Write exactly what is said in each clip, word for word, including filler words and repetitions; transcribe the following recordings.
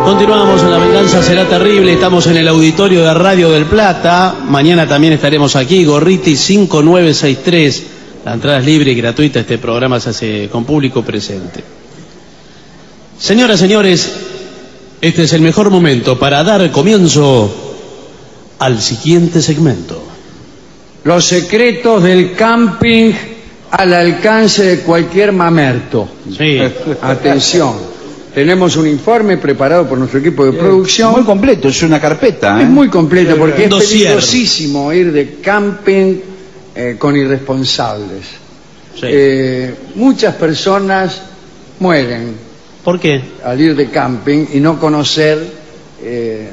Continuamos en La Venganza Será Terrible. Estamos en el auditorio de Radio del Plata. Mañana también estaremos aquí. Gorriti cinco nueve seis tres. La entrada es libre y gratuita. Este programa se hace con público presente. Señoras, señores, este es el mejor momento para dar comienzo al siguiente segmento. Los secretos del camping al alcance de cualquier mamerto. Sí. Atención. Tenemos un informe preparado por nuestro equipo de producción. Muy completo, es una carpeta. ¿eh? Es muy completo porque es Dossier. peligrosísimo ir de camping eh, con irresponsables. Sí. Eh, muchas personas mueren ¿Por qué? al ir de camping y no conocer eh,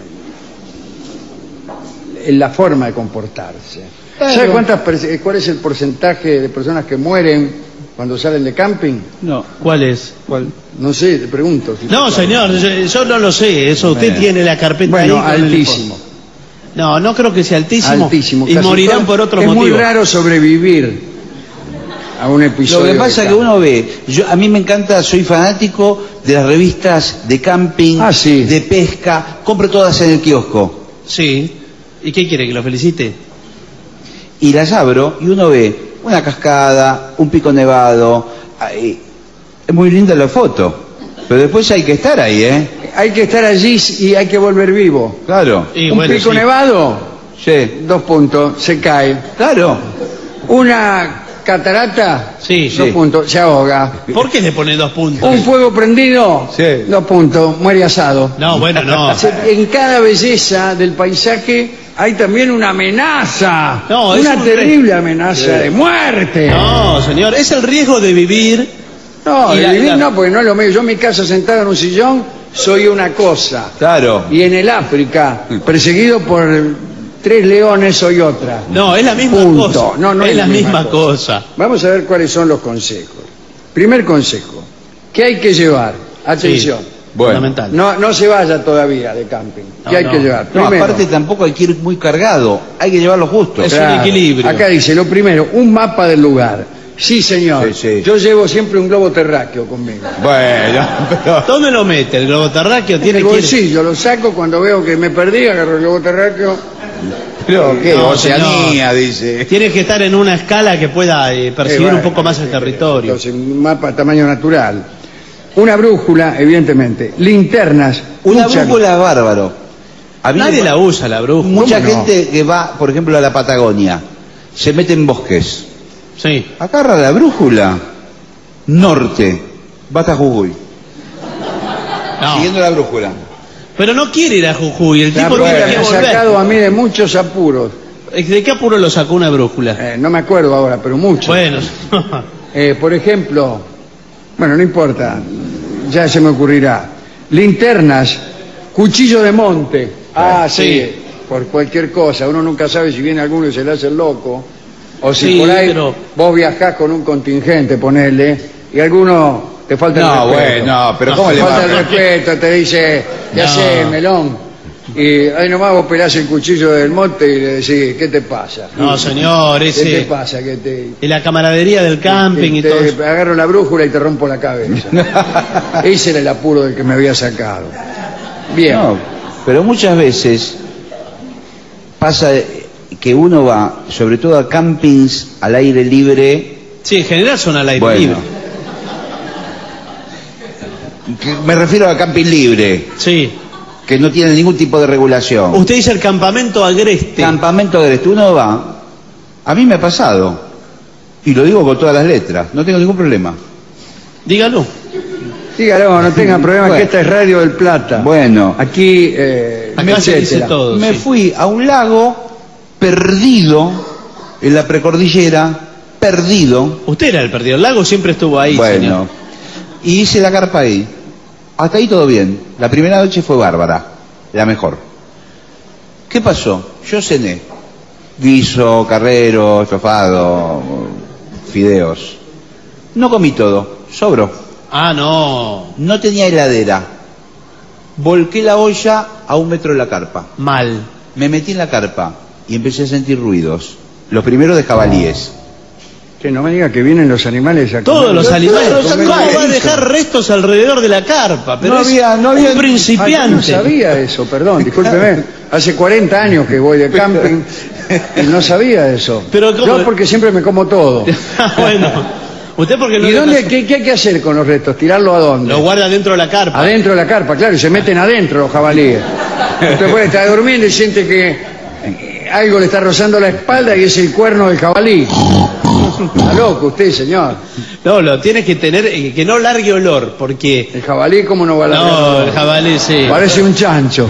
la forma de comportarse. Claro. ¿Sabe cuántas, cuál es el porcentaje de personas que mueren cuando salen de camping? No. ¿Cuál es? ¿Cuál? No sé, te pregunto. Si No, señor, yo, yo no lo sé. Eso usted Bueno. tiene la carpeta Bueno, ahí. con el altísimo. informe. No, no creo que sea altísimo. Altísimo. Y Casi morirán todo- por otros es motivos. muy raro sobrevivir a un Lo episodio. que pasa de es que uno ve, yo, a mí me encanta, soy fanático de las revistas de camping, Ah, sí. de pesca, compro todas en el kiosco Sí. ¿Y qué quiere? ¿Que lo felicite? y las abro y uno ve una cascada, un pico nevado, ay, es muy linda la foto, pero después hay que estar ahí, ¿eh? Hay que estar allí y hay que volver vivo. Claro, Y un bueno, pico sí. nevado, sí, dos puntos, se cae. claro. Una catarata, Sí, dos sí. puntos, se ahoga. ¿Por qué le pone dos puntos? Un fuego prendido, Sí. dos puntos, muere asado. No, bueno, no. Se- En cada belleza del paisaje hay también una amenaza, No, es una un terrible amenaza de muerte. No, señor, es el riesgo de vivir. No, Y de la- vivir la- no, porque no es lo mismo. Yo en mi casa sentado en un sillón soy una cosa. Claro. Y en el África, perseguido por tres leones, soy otra. No, es la misma Punto. cosa. No, no es la misma cosa. Vamos a ver cuáles son los consejos. Primer consejo, ¿qué hay que llevar? Atención, Sí, Bueno. fundamental. no, no se vaya todavía de camping. ¿Qué No, hay no. que llevar? No, Primero, aparte tampoco hay que ir muy cargado, hay que llevarlo justo. Es un equilibrio. acá dice, lo primero, un mapa del lugar. Sí, señor. Sí, sí. Yo llevo siempre un globo terráqueo conmigo. Bueno, pero... ¿Dónde lo mete? ¿El globo terráqueo? En Tiene el que ir- bolsillo, lo saco cuando veo que me perdí, agarro el globo terráqueo. Pero, ¿qué? No, Oceanía, señor. dice. Tiene que estar en una escala que pueda eh, percibir Eh, bueno, un poco más el territorio. Entonces, un mapa tamaño natural. Una brújula, evidentemente. Linternas. Una mucha- brújula es bárbaro. A mí Nadie me- la usa, la brújula. Mucha ¿Cómo no? gente que va, por ejemplo, a la Patagonia, se mete en bosques. Sí. Agarra la brújula, norte, va hasta Jujuy, No. siguiendo la brújula. Pero no quiere ir a Jujuy. El La tipo brújula tiene me que ha volver. sacado a mí de muchos apuros. ¿De qué apuro lo sacó una brújula? Eh, no me acuerdo ahora, pero muchos. Bueno. Eh, por ejemplo, bueno, no importa, ya se me ocurrirá. Linternas, cuchillo de monte. Ah, sí, Sí. por cualquier cosa. Uno nunca sabe si viene alguno y se le hace el loco. O si Sí, por ahí pero- vos viajás con un contingente, ponele, y alguno te falta el No, respeto. bueno, pero No, ¿cómo Te le falta va? el respeto, te dice, ¿qué No. haces, melón? Y ahí nomás vos pelás el cuchillo del monte y le decís, ¿qué te pasa? No, señor, ¿Qué te ese. pasa? Que te, Y la camaradería del camping y te, todo te eso. agarro la brújula y te rompo la cabeza. Ese era el apuro del que me había sacado. Bien. No, pero muchas veces pasa que uno va, sobre todo a campings al aire libre. Sí, en general son al aire Bueno. libre. Que me refiero a camping libre, Sí. que no tiene ningún tipo de regulación. Usted dice el campamento agreste. Campamento agreste, uno va, a mí me ha pasado, y lo digo con todas las letras, no tengo ningún problema. Dígalo. Dígalo, no tenga problema, Bueno. que esta es Radio del Plata. Bueno, Aquí, eh, Acá se dice etcétera. todo. me sí. fui a un lago perdido en la precordillera, perdido, Usted era el perdido. El lago siempre estuvo ahí, bueno, señor. y hice la carpa ahí. Hasta ahí todo bien. La primera noche fue bárbara, la mejor. ¿Qué pasó? Yo cené. Guiso, carrero, estofado, fideos. No comí todo, sobró. Ah, no. No tenía heladera. Volqué la olla a un metro de la carpa. Mal. Me metí en la carpa y empecé a sentir ruidos. Los primeros de jabalíes. Que no me diga que vienen los animales a Todos comer. los animales. Todos los ¿Cómo animales. va a dejar restos alrededor de la carpa? Pero No es había- no había- un principiante. Ay, no sabía eso, perdón, discúlpeme. Hace cuarenta años que voy de camping y no sabía eso. Pero ¿cómo? Yo porque siempre me como todo. Bueno, usted porque no ¿Y le dónde, pasó- qué, qué hay que hacer con los restos? ¿Tirarlo a dónde? lo guarda dentro de la carpa? Adentro de la carpa, claro, y se meten adentro los jabalíes. Usted puede estar durmiendo y siente que eh, algo le está rozando la espalda y es el cuerno del jabalí. Está loco usted, señor. No, lo tiene que tener, eh, que no largue olor, porque... El jabalí, ¿cómo no va a la No, el jabalí sí. Parece un chancho.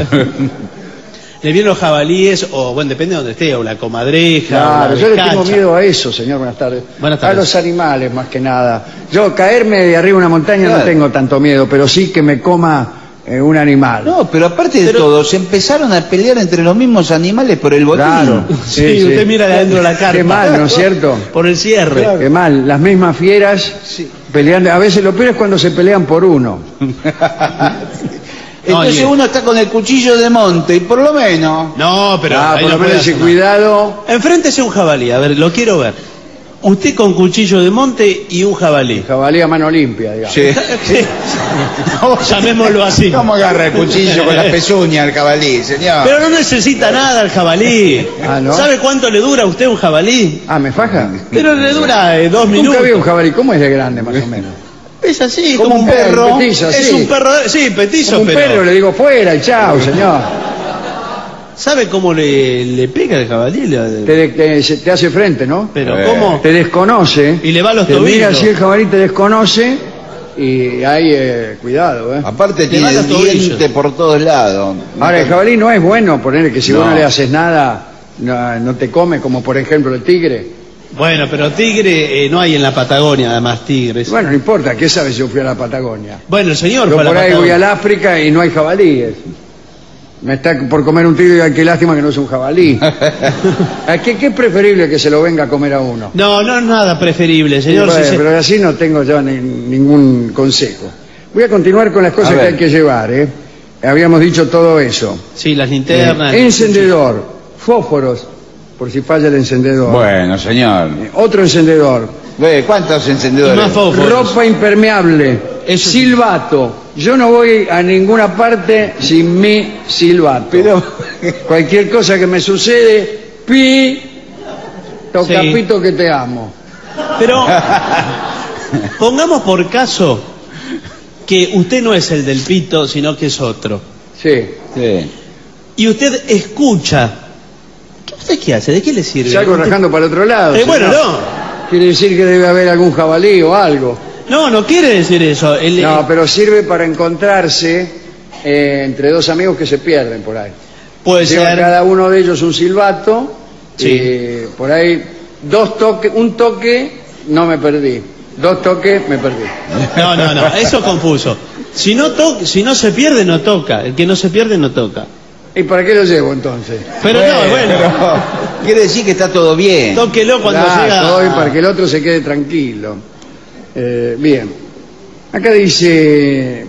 Le vienen los jabalíes, o bueno, depende de donde esté, o la comadreja, Claro, o la yo le tengo vizcacha. miedo a eso, señor. Buenas tardes. Buenas A tardes. los animales, más que nada. Yo caerme de arriba de una montaña Claro. no tengo tanto miedo, pero sí que me coma eh, un animal. No, pero aparte de Pero- todo, se empezaron a pelear entre los mismos animales por el botín. Claro. Sí, usted mira de adentro de la carpa. Qué mal, ¿no es cierto? Por el cierre. Qué mal. Las mismas fieras peleando. A veces lo peor es cuando se pelean por uno. Entonces Oye. uno está con el cuchillo de monte y por lo menos... No, pero Ah, ahí por no lo puede menos ese hacer nada. cuidado. Enfréntese un jabalí, a ver, lo quiero ver. Usted con cuchillo de monte y un jabalí. Jabalí a mano limpia, digamos. Sí. Llamémoslo así. ¿Cómo agarra el cuchillo con las pezuñas al cabalí, señor? Pero no necesita nada el jabalí. Ah, ¿no? ¿Sabe cuánto le dura a usted un jabalí? Ah, ¿me faja? Pero le dura eh, dos Nunca minutos. vi un jabalí. ¿Cómo es de grande, más o menos? Es así, Como como, un perro. Petizo, Es sí. un perro, sí, petizo, Como un pero... perro, le digo fuera y chao, señor. ¿Sabe cómo le, le pega el jabalí? Le- Te, de- te- se- te hace frente, ¿no? Pero Eh. ¿cómo? Te desconoce. Y le va a los te mira tobillos. así el jabalí, te desconoce y hay eh, cuidado, ¿eh? Aparte Te tiene va a los tobillos. diente por todos lados. Ahora, el jabalí no es bueno ponerle que si vos No. no le haces nada, no, no te come, como por ejemplo el tigre. Bueno, pero tigre eh, no hay en la Patagonia, además, tigres. Bueno, no importa, ¿qué sabes si yo fui a la Patagonia? Bueno, el señor Yo fue a la por ahí voy Patagonia. al África y no hay jabalíes. Me está por comer un tigre y ay, qué lástima que no es un jabalí. ¿A ¿Qué, ¿Qué es preferible que se lo venga a comer a uno? No, no es nada preferible, señor. Bueno, si se- pero así no tengo yo ni- ningún consejo. Voy a continuar con las cosas A que ver. hay que llevar, ¿eh? Habíamos dicho todo eso. Sí, las linternas. Eh, encendedor, fósforos, por si falla el encendedor. Bueno, señor. Eh, Otro encendedor, Ve, ¿cuántos encendedores? Y más fósforos. ropa impermeable, Eso- silbato. Yo no voy a ninguna parte sin mi silbato. Pero- Cualquier cosa que me sucede, pi, tocapito que te amo. Pero pongamos por caso que usted no es el del pito, sino que es otro. Sí. Sí. Y usted escucha. ¿Qué usted qué hace? ¿De qué le sirve? Salgo Usted- rajando para el otro lado. Eh, bueno, señor. no. Quiere decir que debe haber algún jabalí o algo. No, no quiere decir eso. El- No, pero sirve para encontrarse eh, entre dos amigos que se pierden por ahí. puede Lleva ser. cada uno de ellos un silbato. Sí. Y por ahí dos toques, un toque, no me perdí. Dos toques, me perdí. No, no, no. Eso es confuso. Si no, to... si no se pierde, no toca. El que no se pierde, no toca. ¿Y para qué lo llevo entonces? Pero no, bueno. pero quiere decir que está todo bien. Tóquelo cuando Ah, llega. todo bien, para que el otro se quede tranquilo. Eh, bien. Acá dice,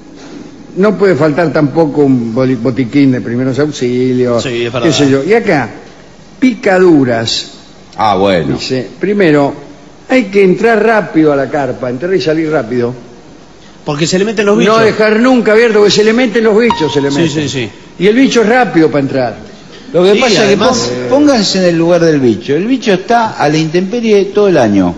no puede faltar tampoco un boli- botiquín de primeros auxilios, Sí, es verdad. qué sé yo. Y acá, picaduras. Ah, bueno. Dice, primero, hay que entrar rápido a la carpa, entrar y salir rápido. Porque se le meten los bichos. No dejar nunca abierto, porque se le meten los bichos, se le Sí, meten. sí, sí. Y el bicho es rápido para entrar. Lo que Sí, pasa además, es que eh, pon- pónganse en el lugar del bicho. El bicho está a la intemperie todo el año.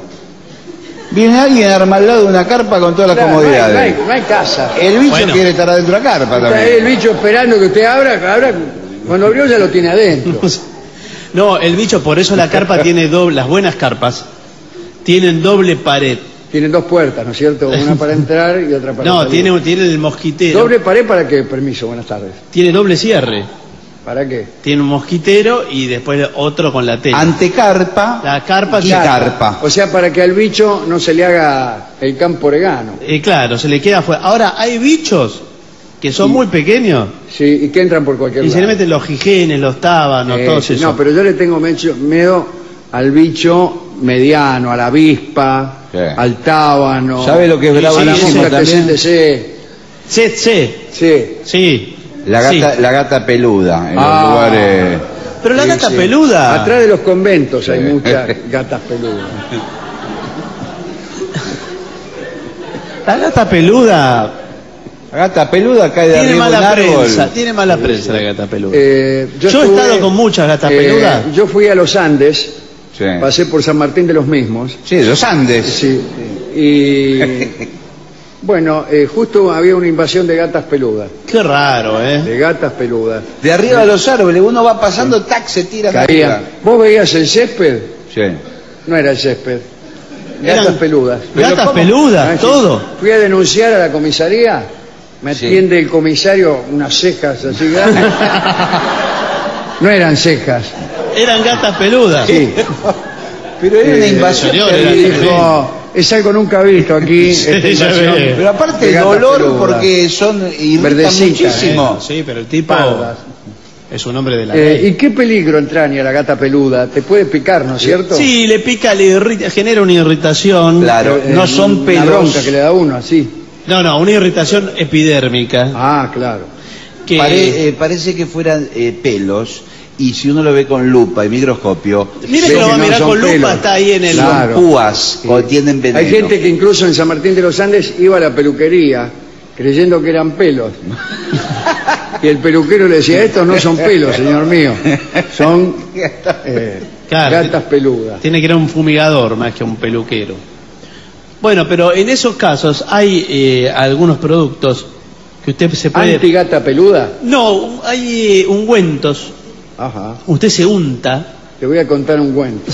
Viene alguien a armar al lado de una carpa con todas las Claro, no hay, comodidades. no hay- no hay casa. El bicho Bueno. quiere estar adentro de la carpa Está ahí el también. bicho esperando que usted abra, abra, cuando abrió ya lo tiene adentro. No, el bicho, por eso la carpa tiene doble, las buenas carpas tienen doble pared. Tienen dos puertas, ¿no es cierto? Una para entrar y otra para No, salir. tiene, tiene el mosquitero. ¿Doble pared para qué? Permiso, buenas tardes. Tiene doble cierre. ¿Para qué? Tiene un mosquitero y después otro con la tela. Antecarpa La carpa y claro. carpa. O sea, para que al bicho no se le haga el campo oregano. Eh, claro, se le queda afuera. Ahora, hay bichos que son muy pequeños Sí, y que entran por cualquier y lado. se le meten los jijenes, los tábanos, Eh, todos esos. No, pero yo le tengo mecho- miedo al bicho mediano, a la avispa, Sí. al tábano. ¿Sabe lo que es a la bravísimo mosca también? T C. Sí, sí, Sí. sí. La gata, Sí. la gata peluda en Ah. los lugares. Pero la Sí, gata sí. peluda. Atrás de los conventos hay Sí. muchas gatas peludas. La gata peluda La gata peluda cae de tiene arriba de un mala árbol. prensa, tiene mala prensa la gata peluda. Eh, Yo he estuve, estado con muchas gatas eh, peludas. Yo fui a los Andes, Sí. pasé por San Martín de los Mismos. Sí, de los Andes. Sí. Y bueno, eh, justo había una invasión de gatas peludas. Qué raro, ¿eh? De gatas peludas. De arriba de los árboles, uno va pasando, tac, se tira de Caían. arriba. ¿Vos veías el césped? Sí. No era el césped. Gatas Eran peludas. Gatas ¿cómo? peludas, Ah, sí. todo. Fui a denunciar a la comisaría. Me Sí. atiende el comisario, unas cejas así grandes. No eran cejas. Eran gatas peludas. Sí. Pero era una Eh, invasión señor, Y era terrible. dijo, es algo nunca visto aquí. Sí, esta ya invasión ve. Pero aparte de el gatas dolor peludas. porque son irritan Verdecitas, muchísimo. Bueno, sí, pero el tipo Pardas. es un hombre de la Eh, ley. ¿Y qué peligro entraña la gata peluda? Te puede picar, ¿no es cierto? Sí, le pica, le irrita, genera una irritación. Claro, Eh, no son Una pelos. bronca que le da uno, así. No, no, una irritación epidérmica. Ah, claro. Que Pare- eh, parece que fueran eh, pelos, y si uno lo ve con lupa y microscopio, mire Sé que lo va a que no mirar son con lupa, pelos. está ahí en el. Claro. son púas o tienen veneno. Hay gente que incluso en San Martín de los Andes iba a la peluquería creyendo que eran pelos. Y el peluquero le decía, estos no son pelos, señor mío. Son eh, Claro. gatas peludas. Tiene que ir a un fumigador más que a un peluquero. Bueno, pero en esos casos hay eh, algunos productos que usted se puede... ¿Antigata peluda? No, hay eh, ungüentos. Ajá. Usted se unta, Te voy a contar un cuento.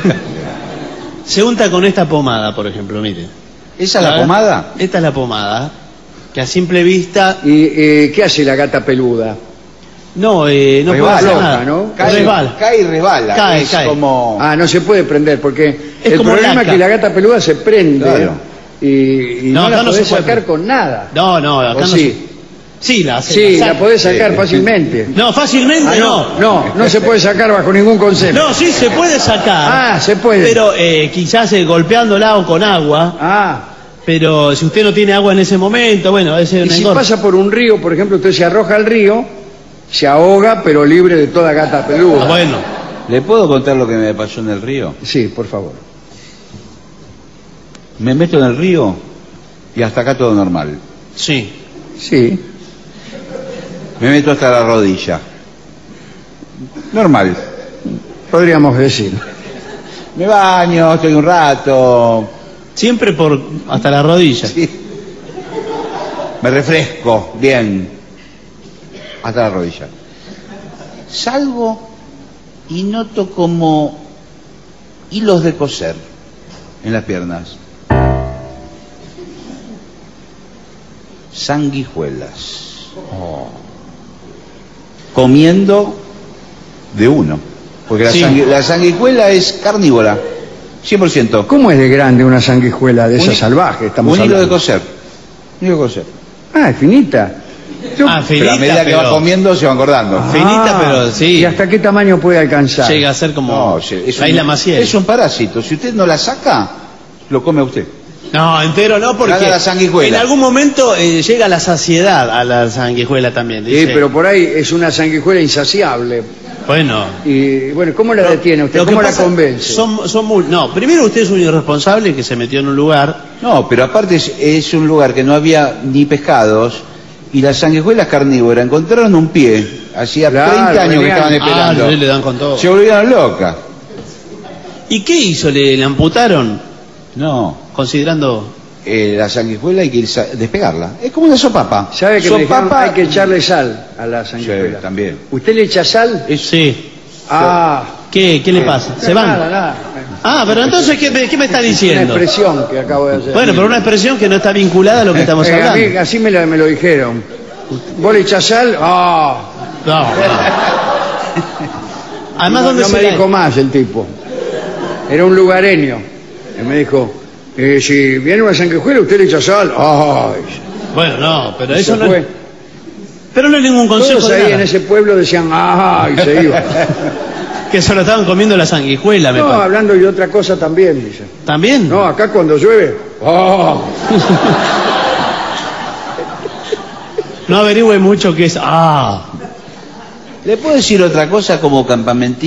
se unta con esta pomada, por ejemplo, mire. ¿Esa es la ¿Ah? pomada? Esta es la pomada, que a simple vista... ¿Y eh, qué hace la gata peluda? No, eh, no puede Resbala, hacer floja, nada. ¿no? Cae, Resbala. cae y resbala. Cae, es cae. como... Ah, no se puede prender porque Es el como problema laca. es que la gata peluda se prende Claro. y, y No, no, acá la no podés se puede sacar prender. con nada. No, no, acá ¿O no sí? se... Sí, la hace, Sí, saca. la podés sacar Sí. fácilmente. No, fácilmente Ah, no. no, no, no se puede sacar bajo ningún concepto. No, sí se puede sacar. Ah, se puede. Pero eh, quizás eh, golpeándola o con agua. Ah, Pero si usted no tiene agua en ese momento, bueno, ese es y una si engorda. pasa por un río, por ejemplo, usted se arroja al río, se ahoga, pero libre de toda gata peluda. Ah, bueno, ¿Le puedo contar lo que me pasó en el río? Sí, por favor. Me meto en el río y hasta acá todo normal. sí. Sí. Me meto hasta la rodilla. Normal. Podríamos decir. Me baño, estoy un rato. Siempre por hasta la rodilla. Sí. Me refresco, bien. Hasta la rodilla. Salgo y noto como hilos de coser en las piernas. Sanguijuelas. Comiendo de uno. Porque la, Sí. sangui- la sanguijuela es carnívora. cien por ciento. ¿Cómo es de grande una sanguijuela de Un esa hi- salvaje? Estamos Un hilo de hablando? coser. Un hilo de coser. Ah, es finita. Yo- Ah, Pero a finita, medida que va pero comiendo se va engordando. Ah, finita, pero sí. ¿Y hasta qué tamaño puede alcanzar? llega a ser como No, sí, es la un- isla Maciel. Es un parásito. Si usted no la saca, lo come usted. No, entero no, porque Gana la sanguijuela. en algún momento eh, llega la saciedad a la sanguijuela también. Sí, Dice. pero por ahí es una sanguijuela insaciable. Bueno. Y bueno, ¿cómo la detiene usted? Lo que ¿Cómo la pasa, convence? Son, son muy- no, primero usted es un irresponsable que se metió en un lugar. No, pero aparte es, es un lugar que no había ni pescados y las sanguijuelas carnívoras encontraron un pie. Hacía Claro, treinta años que venían- estaban Ah, esperando. sí, le dan con todo. Se volvieron locas. ¿Y qué hizo? ¿Le, le amputaron? No, Considerando... eh, la sanguijuela hay que ir sa- despegarla. Es como una sopapa. ¿Sabe que me dijeron sopapa hay que echarle sal a la sanguijuela? Sí, también. ¿Usted le echa sal? Sí. Ah, ¿Qué, qué le pasa? ¿Se van? Nada, nada. Ah, pero entonces, ¿qué me, qué me está Una diciendo? expresión que acabo de hacer. Bueno, pero una expresión que no está vinculada a lo que estamos Eh, a hablando. mí así me, la- me lo dijeron. ¿Vos le echás sal? Ah. No, no. Además, no, ¿dónde no se me la- dijo más el tipo. Era un lugareño. Y me dijo, eh, si viene una sanguijuela, usted le echa sal. Ay. Bueno, no, pero Se eso no fue. es... Pero no es ningún consejo Todos de ahí nada. en ese pueblo decían, ay, se iba. Que se lo estaban comiendo la sanguijuela, me No, parece. hablando de otra cosa también, dice. ¿También? No, acá cuando llueve, oh. No averigüe mucho qué es... Ah. ¿Le puedo decir otra cosa como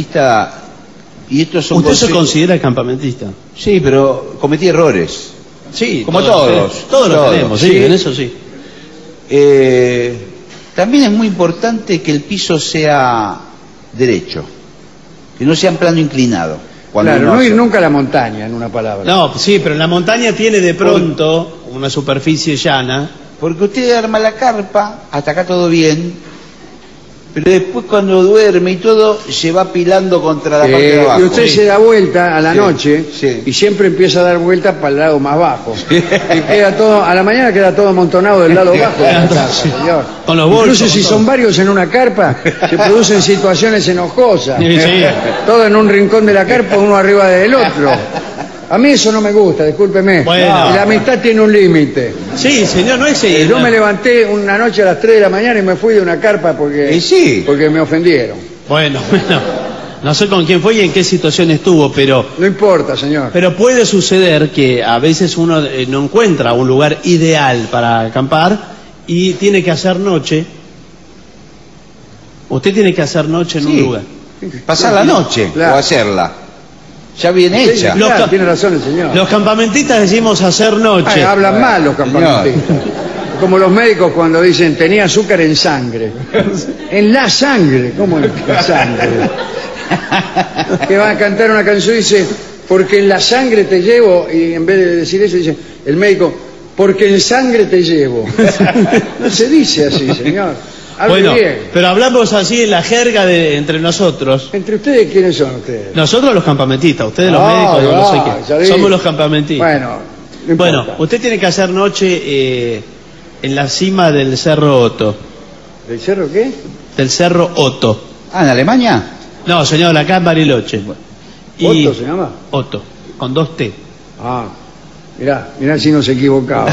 campamentista? Y estos son ¿Usted se consejos- considera campamentista? Sí, pero cometí errores. Sí, como todos. todos. Todos lo Todos, tenemos, sí, sí. en eso sí. Eh, también es muy importante que el piso sea derecho, que no sea en plano inclinado. Cuando Claro, uno no ir hace- nunca a la montaña, en una palabra. No, sí, pero en la montaña tiene de pronto una superficie llana. Porque usted arma la carpa, hasta acá todo bien, pero después cuando duerme y todo, se va apilando contra la Eh, parte de abajo. y usted Sí. se da vuelta a la Sí, noche sí. y siempre empieza a dar vueltas para el lado más bajo. Y queda todo, a la mañana queda todo amontonado del lado bajo de la casa, Sí. señor. Con los bolsos, Incluso si con son todo. varios en una carpa, se producen situaciones enojosas. Sí, sí. Todo en un rincón de la carpa, uno arriba del otro. A mí eso no me gusta, discúlpeme. Bueno. La amistad tiene un límite. Sí, señor, no es Eh, eh, Yo no- me levanté una noche a las tres de la mañana y me fui de una carpa porque, Y sí. porque me ofendieron. Bueno, bueno, no sé con quién fue y en qué situación estuvo, pero, No importa, señor. pero puede suceder que a veces uno eh, no encuentra un lugar ideal para acampar y tiene que hacer noche. Usted tiene que hacer noche en Sí. un lugar. Pasar la noche Claro. o hacerla. Ya bien Sí, hecha. Lo- claro, ca- tiene razón el señor. Los campamentistas decimos hacer noche. Ay, hablan mal los Señor. campamentistas. Como los médicos cuando dicen tenía azúcar en sangre. En la sangre, ¿cómo en la sangre? Que van a cantar una canción y dice, porque en la sangre te llevo, y en vez de decir eso dice el médico, porque en sangre te llevo. No se dice así, señor. Hable Bueno, bien. pero hablamos así en la jerga de entre nosotros. Entre ustedes, ¿quiénes son ustedes? Nosotros los campamentistas, ustedes los Ah, médicos, yo no ah, sé ya qué. vi. Somos los campamentistas. Bueno, no Bueno, importa. usted tiene que hacer noche eh, en la cima del Cerro Otto. ¿Del cerro qué? Del Cerro Otto. Ah, ¿en Alemania? No, señor, acá en Bariloche. Y- ¿Otto se llama? Otto, con dos T. Ah, mirá, mirá si nos equivocamos.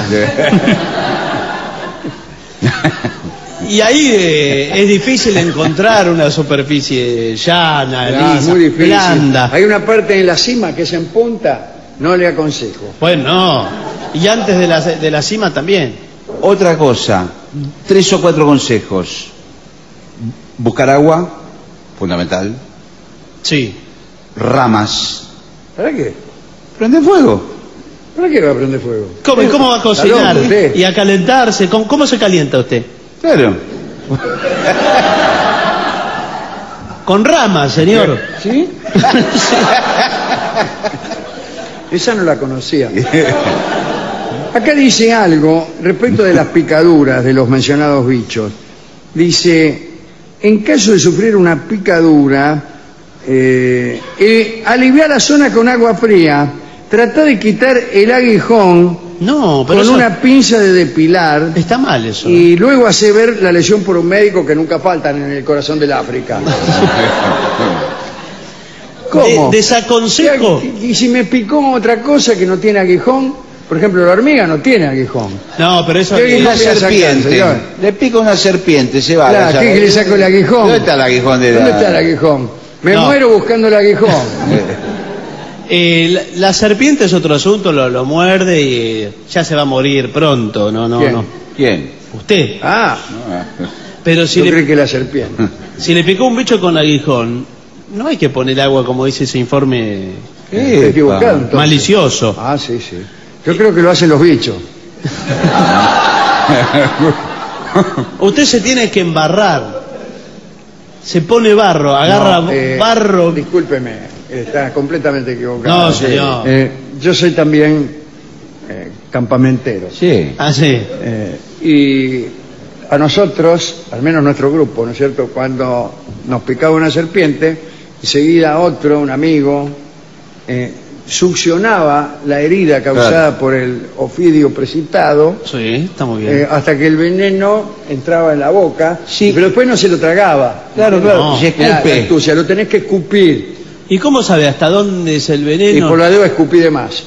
Y ahí eh, es difícil encontrar una superficie llana, Ah, lisa, muy difícil. blanda. Hay una parte en la cima que es en punta, no le aconsejo. Bueno, no. Y antes de la, de la cima también. Otra cosa, tres o cuatro consejos. Buscar agua, fundamental. Sí. Ramas. ¿Para qué? Prende fuego. ¿Para qué va a prender fuego? ¿Cómo, y cómo va a Está cocinar? loco usted. Y a calentarse. ¿Cómo, cómo se calienta usted? Claro. Con ramas, señor. ¿Sí? Esa no la conocía. Acá dice algo respecto de las picaduras de los mencionados bichos. Dice, en caso de sufrir una picadura, eh, eh, aliviar la zona con agua fría, trata de quitar el aguijón No, pero con eso una pinza de depilar está mal eso. y luego hace ver la lesión por un médico que nunca faltan en el corazón del África. ¿Cómo? De- desaconsejo. Y, y si me picó otra cosa que no tiene aguijón, por ejemplo, la hormiga no tiene aguijón. No, pero eso... ¿Qué eh, aguijón Una voy a sacar, serpiente. señor? Le pica una serpiente, se va. Claro, ya- ¿qué que le saco el aguijón? ¿Dónde está el aguijón de la- ¿Dónde está el aguijón? Me No. muero buscando el aguijón. eh, la, la serpiente es otro asunto, lo, lo muerde y eh, ya se va a morir pronto. No, no, ¿Quién? no. ¿Quién? Usted. Ah, Pero si yo le, creo que la serpiente. si le picó un bicho con aguijón, no hay que poner agua como dice ese informe Estoy equivocado, entonces. malicioso. Ah, sí, sí. Yo creo que lo hacen los bichos. Usted se tiene que embarrar. Se pone barro, agarra No, eh, barro. Discúlpeme, está completamente equivocado. No, señor. Eh, yo soy también eh, campamentero. Sí. Ah, sí. Eh, y a nosotros, al menos nuestro grupo, ¿no es cierto? Cuando nos picaba una serpiente, enseguida otro, un amigo, eh, succionaba la herida causada Claro. por el ofidio precitado Sí, está muy bien. eh, hasta que el veneno entraba en la boca, Sí. pero después no se lo tragaba. Claro, claro. No. Se La, la escupe. astucia, lo tenés que escupir ¿Y cómo sabe hasta dónde es el y veneno? por la deuda escupí de más.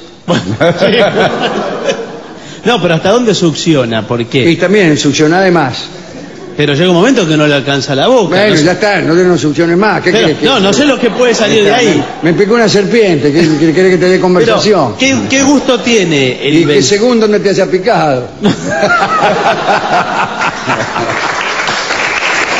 No, pero hasta dónde succiona, ¿por Y qué? también succioná de más. Pero llega un momento que no le alcanza la boca. Bueno, no sé- ya está, no no succiones más. ¿Qué Pero- querés que- no, no sé lo que puede salir de ahí. Me picó una serpiente, ¿qué, qué- querés que te dé Pero, conversación? ¿qué, qué gusto tiene el ¿Y qué ven- según dónde te haya picado?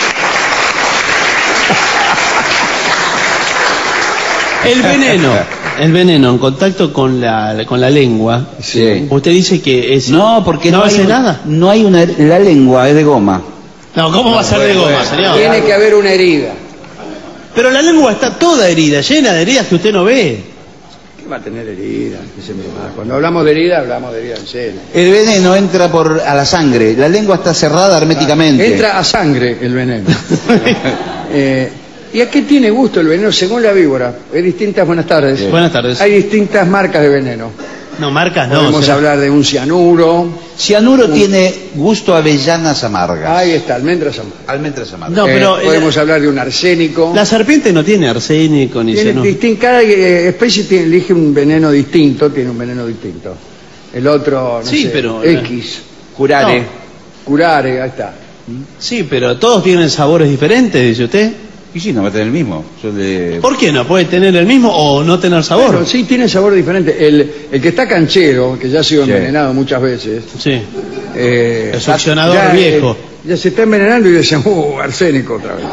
El veneno. el veneno en contacto con la, con la lengua, Sí. usted dice que es... No, porque no, no, hace hay nada. No hay una... La lengua es de goma. No, ¿cómo va a ser de Bueno, goma, bueno, señor? Tiene que haber una herida. Pero la lengua está toda herida, llena de heridas que usted no ve. ¿Qué va a tener herida? ¿Qué se me va? Cuando hablamos de herida, hablamos de herida en serio. El veneno entra por a la sangre. La lengua está cerrada herméticamente. Entra a sangre el veneno. eh, ¿Y a qué tiene gusto el veneno según la víbora? Hay distintas, buenas tardes. Sí. Buenas tardes. Hay distintas marcas de veneno. No, marcas no. Podemos será- hablar de un cianuro. Cianuro tiene gusto a avellanas amargas. Ahí está, almendras amargas. Almendras amargas. No, Eh, pero, eh, podemos hablar de un arsénico. La serpiente no tiene arsénico ni Tiene cianuro. distin- cada eh, especie tiene, elige un veneno distinto, tiene un veneno distinto. El otro, no Sí, sé, pero- X, Curare. No. curare, ahí está. Sí, pero todos tienen sabores diferentes, dice usted. Y sí, no va a tener el mismo. Yo le- ¿Por qué no? ¿Puede tener el mismo o no tener sabor? Bueno, sí, tiene sabor diferente. El, el que está canchero, que ya ha sido Sí. envenenado muchas veces, Sí. eh, El succionador ya, viejo. eh, ya se está envenenando y dice, uh, arsénico otra vez.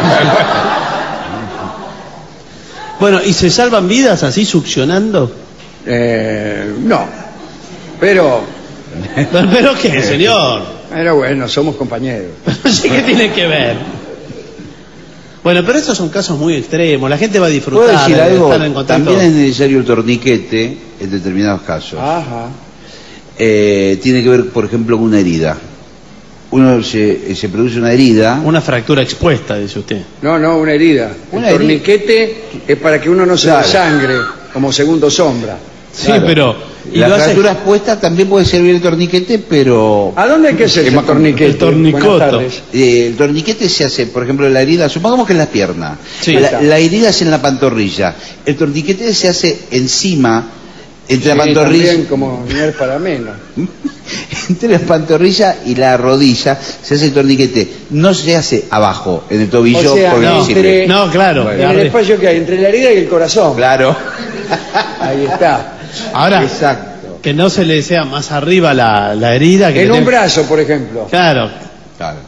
Bueno, ¿y se salvan vidas así succionando? Eh, no, pero, ¿Pero, pero qué, señor? pero bueno, somos compañeros. Sí que tiene que ver. Bueno, pero estos son casos muy extremos. La gente va a disfrutar ¿Puedo decir de algo? estar en contacto. También es necesario el torniquete en determinados casos. Ajá. Eh, tiene que ver, por ejemplo, con una herida. Uno se, se produce una herida. Una fractura expuesta, dice usted. No, no, una herida. Una el torniquete es para que uno no se Claro. desangre como segundo sombra. Sí, Claro. pero... Y La lo hace- fractura expuesta también puede servir el torniquete, pero ¿A dónde hay que hacer Es el más torniquete? el tornicoto. Buenas tardes. eh, el torniquete se hace, por ejemplo, en la herida, supongamos que es la pierna. Sí. la, la herida es en la pantorrilla. El torniquete se hace encima, entre la Sí, pantorrilla, también como no es para menos. entre la pantorrilla y la rodilla se hace el torniquete. No se hace abajo, en el tobillo, O sea, porque no, no sirve. entre- No, claro. En el Arre- espacio que hay entre la herida y el corazón. Claro. Ahí está. Ahora, Exacto. que no se le sea más arriba la, la herida. Que En le un tenga- brazo, por ejemplo. Claro. Claro.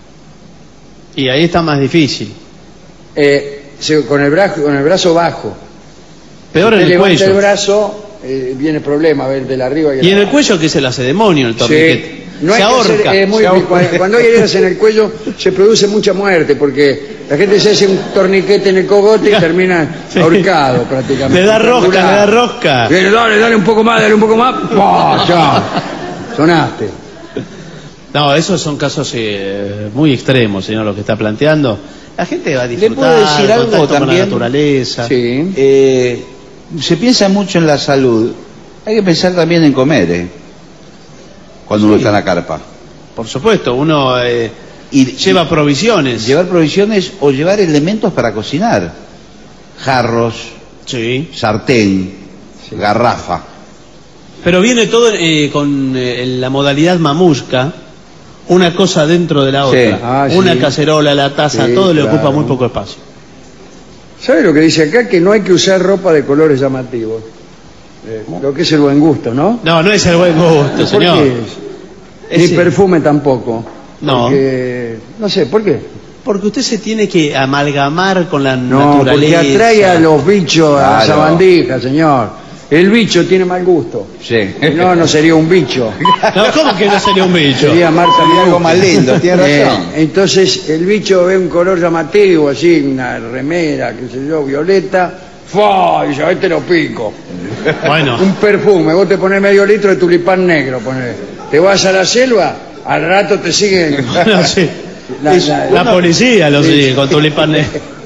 Y ahí está más difícil. Eh, se- con, el brazo, con el brazo bajo. Peor en Usted el levanta cuello. el brazo, eh, viene problema, ver de la arriba y, Y en la el cuello que se le hace demonio el torniquete. Sí. No hay se que hacer- ahorca. es muy- se ahorca. cuando, cuando hay heridas en el cuello se produce mucha muerte porque la gente se hace un torniquete en el cogote y termina Sí. ahorcado prácticamente. Le da rosca, le da Estrangulado. rosca. Viene, dale, dale un poco más, dale un poco más. ¡Pah! Chao. Sonaste. No, esos son casos eh, muy extremos, señor, lo que está planteando. La gente va a disfrutar. puedo decir el algo contacto con también? la naturaleza. Sí. Eh, se piensa mucho en la salud. Hay que pensar también en comer, ¿eh? Cuando uno Sí. está en la carpa. Por supuesto, uno eh, Y lleva provisiones. llevar provisiones o llevar elementos para cocinar. Jarros, Sí. sartén, garrafa. Pero viene todo eh, con eh, la modalidad mamusca, una cosa dentro de la Sí. otra. Ah, sí. Una cacerola, la taza, Sí, todo le claro. ocupa muy poco espacio. ¿Sabe lo que dice acá? Que no hay que usar ropa de colores llamativos. Eh, lo que es el buen gusto, ¿no? No, no es el buen gusto, ¿Por señor. qué? Ni Ese- perfume tampoco. No. Porque, no sé, ¿por qué? Porque usted se tiene que amalgamar con la No, porque naturaleza. atrae a los bichos a la Claro. sabandija, señor. El bicho tiene mal gusto. Sí. No, no sería un bicho. No, ¿cómo que no sería un bicho? Sería Marta Sería algo Minucci. más lindo, tiene Eh, razón. entonces el bicho ve un color llamativo, así, una remera, qué sé yo, violeta. ¡Fua! Y dice, este lo pico. Bueno, Un perfume, vos te pones medio litro de tulipán negro, ponele. Te vas a la selva, al rato te siguen. bueno, sí. La- la- La policía lo Sí. sigue con tulipanes.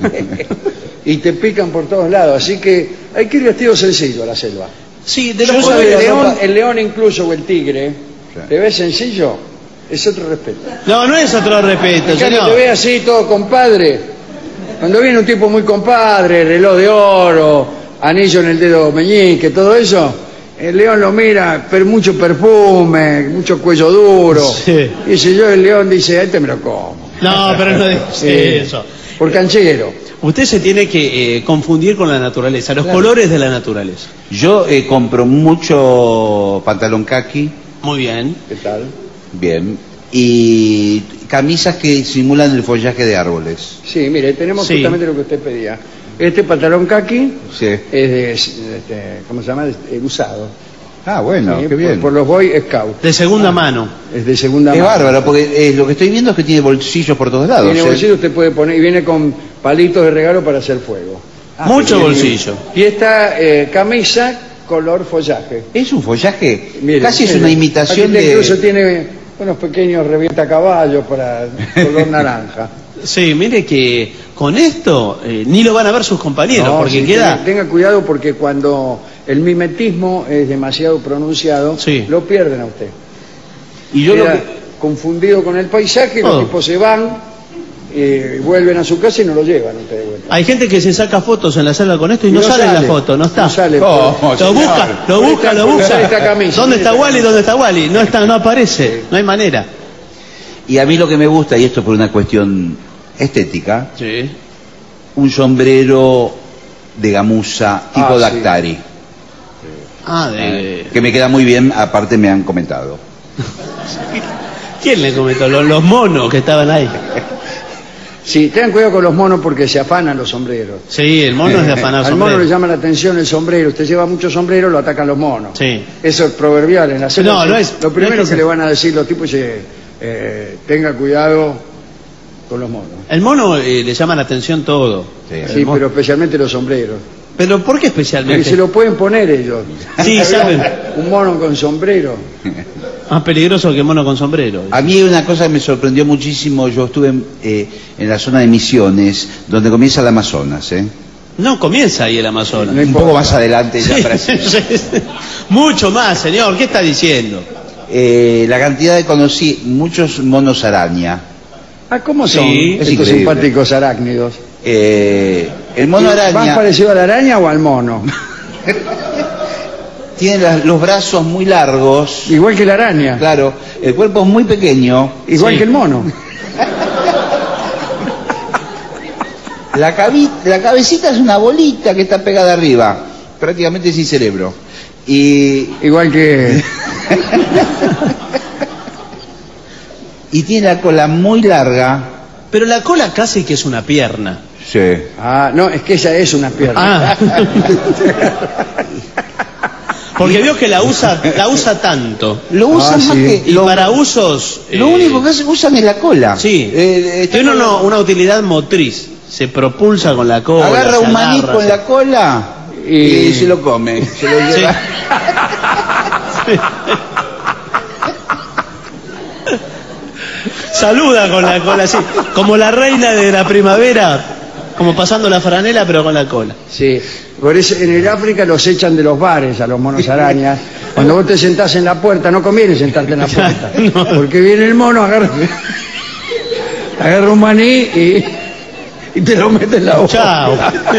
Y te pican por todos lados, así que hay que ir vestido sencillo a la selva. Sí, de Yo los sabe, colores el, de león, ropa- el león incluso o el tigre, Sí. te ves sencillo, es otro respeto. No, no es otro respeto, En cambio, te señor. ve así todo compadre. Cuando viene un tipo muy compadre, reloj de oro, anillo en el dedo meñique, todo eso, el león lo mira, pero mucho perfume, mucho cuello duro. Sí. Y dice yo, el león dice, este me lo como. No, pero no dice Sí. eso. Por canchero. Usted se tiene que eh, confundir con la naturaleza, los colores de la naturaleza. Yo eh, compro mucho pantalón kaki, Muy bien. ¿Qué tal? bien, y camisas que simulan el follaje de árboles. Sí, mire, tenemos Sí. justamente lo que usted pedía. Este pantalón caqui Sí. es de, este, ¿cómo se llama? Eh, usado. Ah, bueno, Sí, qué por, bien. por los Boy Scouts. De segunda mano. Es de segunda Es mano. bárbaro, porque eh, lo que estoy viendo es que tiene bolsillos por todos lados. Tiene ¿eh? bolsillo, usted puede poner, y viene con palitos de regalo para hacer fuego. Ah, Mucho qué bien. bolsillo. Y esta eh, camisa color follaje. Es un follaje, Mire, casi es mire, una imitación aquí incluso de... tiene unos pequeños revientacaballos para color naranja. Sí, mire que con esto eh, ni lo van a ver sus compañeros, No, porque sí, queda... tenga, tenga cuidado porque cuando el mimetismo es demasiado pronunciado, Sí. lo pierden a usted. Y yo lo Queda que... confundido con el paisaje, Todo. los tipos se van, eh, vuelven a su casa y no lo llevan usted de vuelta. Hay gente que se saca fotos en la selva con esto y, Y no, no sale en la sale, foto, no está. no sale. ¿Cómo, Lo señor? busca, lo Por busca, esta- lo por busca. esta camisa, ¿Dónde por está esta Wally? camisa. ¿Dónde está Wally? No está, no aparece, no hay manera. Y a mí lo que me gusta, y esto por una cuestión estética, Sí. un sombrero de gamuza tipo Ah, sí. Dactari, Ah, de... que me queda muy bien, aparte me han comentado. ¿Quién le comentó? Los, los monos que estaban ahí. Sí, tengan cuidado con los monos porque se afanan los sombreros. Sí, el mono es de afanar Al mono sombrero. le llama la atención el sombrero. Usted lleva muchos sombreros, lo atacan los monos. Sí. Eso es proverbial en la selva. No, no es- Lo primero no es que que se- le van a decir los tipos es eh, tenga cuidado con los monos. El mono eh, le llama la atención todo. Sí. El Sí, mono- pero especialmente los sombreros. Pero ¿por qué Porque especialmente? se lo pueden poner ellos. Sí, saben. Un mono con sombrero. Más peligroso que mono con sombrero. A mí hay una cosa que me sorprendió muchísimo, yo estuve en, eh, en la zona de Misiones, donde comienza el Amazonas, ¿eh? No comienza ahí el Amazonas. No un importa. poco más adelante ya Sí, Brasil. sí, sí. Mucho más, señor. ¿Qué está diciendo? Eh, la cantidad de conocí muchos monos araña. Ah, ¿cómo son Sí, es estos increíble. simpáticos arácnidos? Eh, el mono ¿Más araña parecido a la araña o al mono? tiene las- los brazos muy largos, Igual que la araña. claro, el cuerpo es muy pequeño, Igual Sí. que el mono. la, cabi- la cabecita es una bolita que está pegada arriba, prácticamente sin cerebro. Y, Igual que... y tiene la cola muy larga. Pero la cola casi que es una pierna. Sí. Ah, no, es que esa es una pierna. Ah. Porque vio que la usa, la usa tanto. Lo usan Ah, más sí. que... Y lo, para usos... lo eh, único que hacen- usan es la cola. Sí. Eh, está Tiene con- una, una utilidad motriz. Se propulsa con la cola. agarra se un maní agarra, con se- la cola y, Y- se lo come. Se lo Sí. lleva. Saluda con la cola así. Como la reina de la primavera. Como pasando la franela pero con la cola. Sí. Por eso en el África los echan de los bares a los monos arañas. Cuando vos te sentás en la puerta, no conviene sentarte en la puerta. No. Porque viene el mono, agarra, agarra un maní y, y te lo mete en la boca. Chao.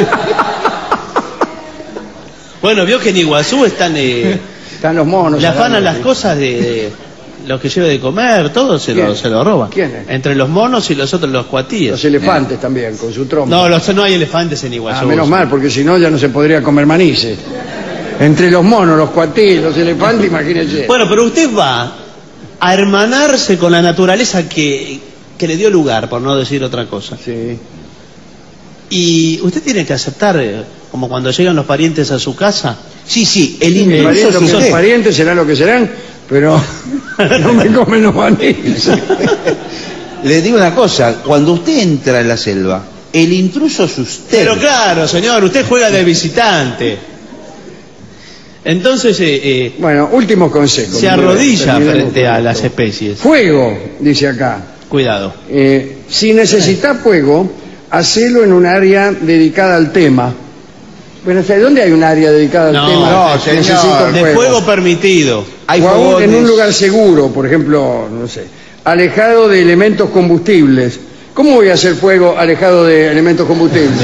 Bueno, vio que en Iguazú están... Eh, Están los monos. le afanan arañas, las sí. cosas de... de los que lleve de comer, todo se lo, ¿Quién? se lo roban. ¿Quiénes? Entre los monos y los otros los cuatíes. Los elefantes también, con su trompa. No, los, no hay elefantes en Iguazú. Ah, menos mal, porque si no ya no se podría comer manices. Entre los monos, los cuatíes, los elefantes, imagínese. Bueno, pero usted va a hermanarse con la naturaleza que, que le dio lugar, por no decir otra cosa. Sí. Y usted tiene que aceptar, eh, como cuando llegan los parientes a su casa. Sí, sí, el Mis intruso parientes, es mis usted. parientes serán lo que serán, pero no me comen los manís. Le digo una cosa, cuando usted entra en la selva, el intruso es usted. Pero claro, señor, usted juega de visitante. Entonces eh, eh, Bueno, último consejo. se arrodilla Terminemos frente con a esto. las especies. Fuego, dice acá. Cuidado. Eh, si necesitas fuego, hacelo en un área dedicada al tema. Bueno, ¿de dónde hay un área dedicada al No, tema? no, señor. Necesito De fuego permitido. Hay o aún fogones. en un lugar seguro, por ejemplo, no sé, alejado de elementos combustibles. ¿Cómo voy a hacer fuego alejado de elementos combustibles?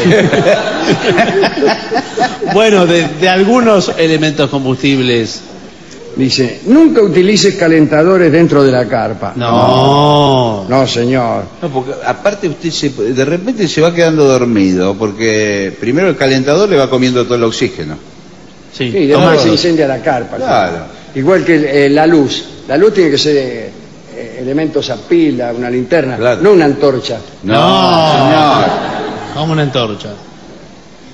Bueno, de, de algunos elementos combustibles. Dice, nunca utilices calentadores dentro de la carpa. No. No, señor. No, porque aparte usted se, de repente se va quedando dormido, porque primero el calentador le va comiendo todo el oxígeno. Sí, Sí, toma después se todo. incendia la carpa. Claro. Igual que eh, la luz. La luz tiene que ser eh, eh, elementos a pila, una linterna, Claro. no una antorcha. No, No. señor. Como una antorcha.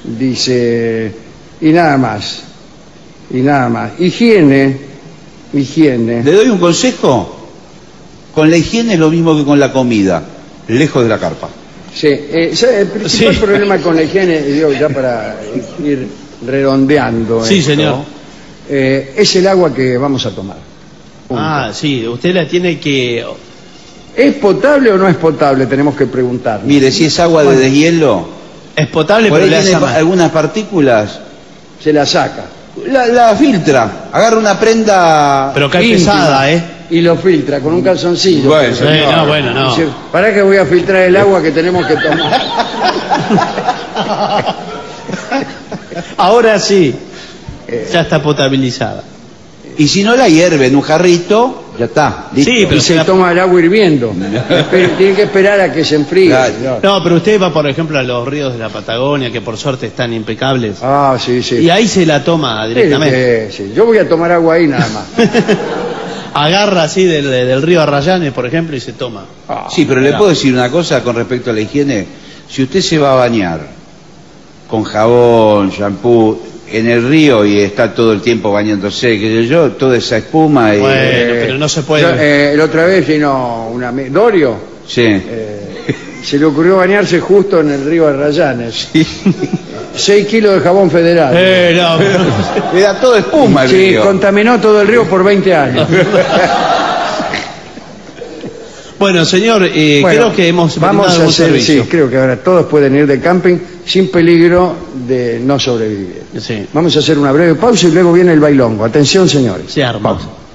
dice, y nada más, y nada más. Higiene, higiene. ¿Le doy un consejo? Con la higiene es lo mismo que con la comida, lejos de la carpa. Sí, eh, ¿sabe? El principal Sí. problema con la higiene, digo, ya para ir redondeando Sí, esto, señor. eh, es el agua que vamos a tomar. Punto. Ah, sí, usted la tiene que... ¿Es potable o no es potable? Tenemos que preguntar. Mire, si es agua de deshielo, Es potable, por pero ahí le hace tiene pa- mal. algunas partículas, Se la saca. la, la filtra, agarra una prenda... Pero cae íntima, pesada, ¿eh? Y lo filtra con un calzoncillo. Bueno, por Sí, ejemplo. no, bueno, no. Dice, ¿para qué voy a filtrar el agua que tenemos que tomar? Ahora sí, ya está potabilizada. Y si no la hierve en un jarrito, ya está, listo. Sí, pero Y se la- toma el agua hirviendo. Pero tiene que esperar a que se enfríe. Claro. señor. No, pero usted va, por ejemplo, a los ríos de la Patagonia, que por suerte están impecables, Ah, sí, sí. y ahí se la toma directamente. Sí, sí. Yo voy a tomar agua ahí nada más. Agarra así del, del río Arrayanes, por ejemplo, y se toma. Ah, Sí, pero le Claro. puedo decir una cosa con respecto a la higiene. Si usted se va a bañar con jabón, shampoo, en el río y está todo el tiempo bañándose, que sé yo, toda esa espuma y... Bueno, eh, pero no se puede. yo, eh, la otra vez vino una... ami- Dorio, Sí. eh, se le ocurrió bañarse justo en el río Arrayanes. Sí. Seis kilos de jabón federal. Eh, no. Era todo espuma el Sí, río. contaminó todo el río por veinte años. Bueno, señor, eh, Bueno, creo que hemos vamos brindado a un hacer, servicio. sí, creo que ahora todos pueden ir de camping sin peligro de no sobrevivir. Sí, Vamos a hacer una breve pausa y luego viene el bailongo. Atención, señores. se arma.